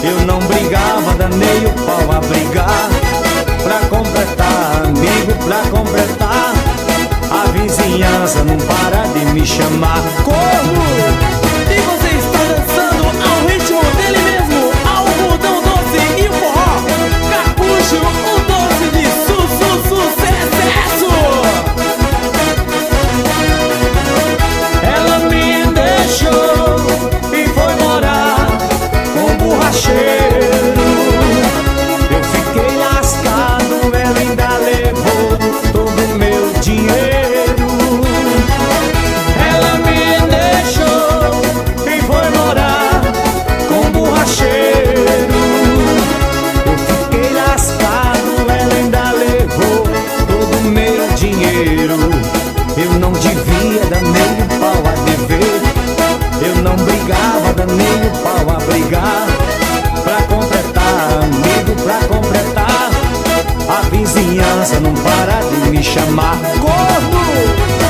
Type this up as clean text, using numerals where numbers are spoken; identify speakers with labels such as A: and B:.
A: Eu não brigava, danei o pau a brigar. Pra completar, amigo, pra completar, a vizinhança não para de me chamar. Corno!
B: E você está dançando ao ritmo dele mesmo, ao algodão doce e o forró. Capucho, o doce de sucesso.
A: Ela me deixou e foi morar com um borracheiro. Eu fiquei lascado, ela ainda levou todo o meu dinheiro. Ela me deixou e foi morar com um borracheiro. Eu fiquei lascado, ela ainda levou todo o meu dinheiro. Eu não devia dar nem o pau a dever. Eu não brigava, dar nem o pau a brigar. Pra completar, amigo, pra completar, a vizinhança não para de me chamar. Corno!